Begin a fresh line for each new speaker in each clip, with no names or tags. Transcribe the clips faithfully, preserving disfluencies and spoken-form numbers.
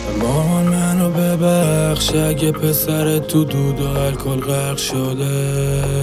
مامان منو ببخش اگه پسر تو دود و الکل غرق شده،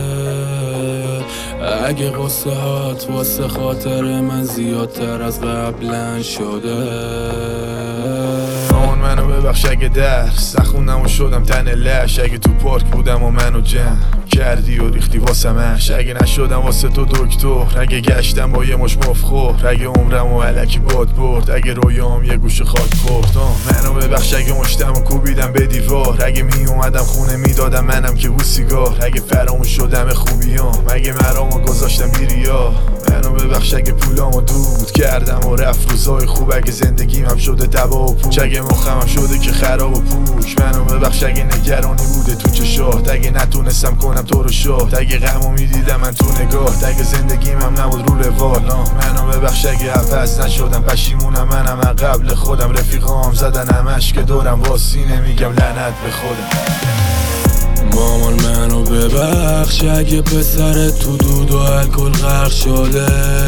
اگه قصه هات واسه خاطر من زیادتر از قبلا شده.
مامان منو ببخش اگه درس نخوندم و شدم تن لش، اگه تو پارک بودم و منو جمع کردی و ریختی واسه مش، اگه نشدم واسه تو دکتر، اگه گشتم با یه مش مفخور، اگه عمرم و علکی باد برد، اگه رویام یه گوشه خاک خورد. منو ببخش اگه مشتم و کوبیدم به دیوار، اگه می اومدم خونه میدادم منم که بو سیگار، اگه فراموش شدم خوبیام، اگه مرامو گذاشتم بیریا. منو ببخش اگه پولامو دود کردم و رفت روزای خوب، اگه زندگیم هم شده تباه و پوچ، اگه مخم هم شده که خراب و پوچ. منو ببخش اگه نگرانی بوده تو چشات، اگه نتونستم کنم تو رو شاد، اگه غمو میدیدم من تو نگاهت، اگه زندگیم هم نبود رو روال. منو ببخش اگه عوض نشدم، پشیمونم منم از قبل خودم، رفیقام زدن همش که دورم واسی نمیگم لعنت به خودم.
مامان منو ببخش اگه پسر تو دود و الکل غرق شده،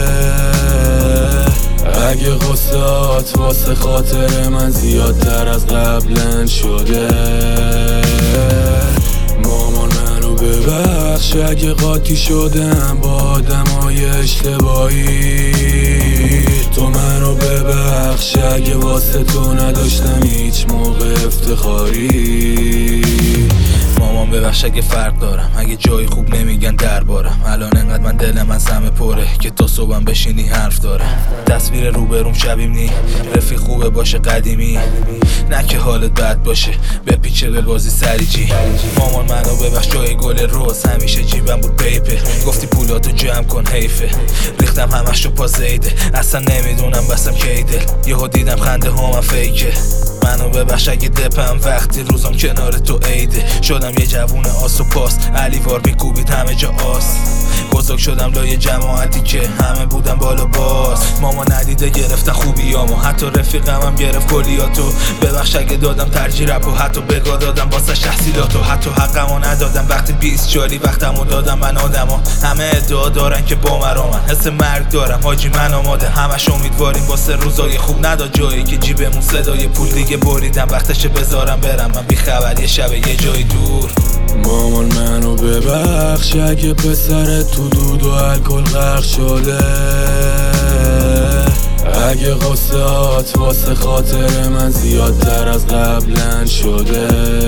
اگه قصه‌هات واسه خاطر من زیادتر از قبلا شده. مامان منو ببخش اگه قاطی شدم با آدمای اشتباهی، تو منو ببخش اگه واسه تو نداشتم هیچ موقع افتخاری.
مامان ببخش اگه فرق دارم، اگه جای خوب نمیگن دربارم، الان انقدر من دلم از همه پره که تا صبحم بشینی حرف دارم. تصویر روبروم شبیم نی، رفیق خوبه باشه قدیمی، نه که حالت بد باشه به پیچه به بازی سریجی. مامان منو ببخش جای گل روز همیشه جیبم بود پیپه، گفتی پولاتو جمع کن حیفه، ریختم همش رو پا زیده، اصلا نمیدونم بسم کی دل، یهو دیدم خنده هامم فیکه. منو ببخش اگه دپم وقتی روزم کنار تو عیده، شدم یه جوون آس و پاس، علیوار میکوبید همه جا آس، بزرگ شدم لای جماعتی که همه بودن بالا باز. ماما ندیده گرفتن خوبیامو، حتی رفیقم هم گرفت کلیاتو. ببخش اگه دادم ترجیح رپ و حتی بگا دادم واسه تحصیلاتو، حتی حقمو ندادم وقتی بیست چالی وقتمو دادم. من آدما همه ادعا دارن که با مرامن، حس مرگ دارم حاجی من آماده، همش امیدواریم واسه روزای خوب، نداد جایی که جیبمون صدای پول دیگه بریدم، وقتشه بذارم برم من بی خبر یه شب یه جای دور.
مامان منو ببخش اگه پسر تو دود و الکل غرق شده، اگه قصه هات واسه خاطر من زیادتر از قبلا شده.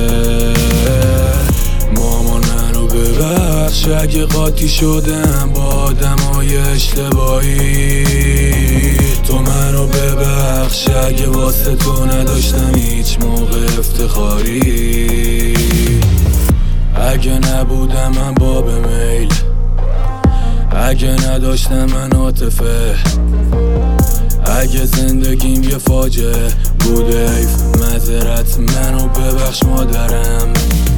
مامان منو ببخش اگه قاطی شدم با آدمای اشتباهی، تو منو ببخش اگه واسه تو نداشتم هیچ موقع افتخاری. اگه نبودم من باب میل، اگه نداشتم من عاطفه، اگه زندگیم یه فاجعه بوده ایف معذرت منو ببخش مادرم.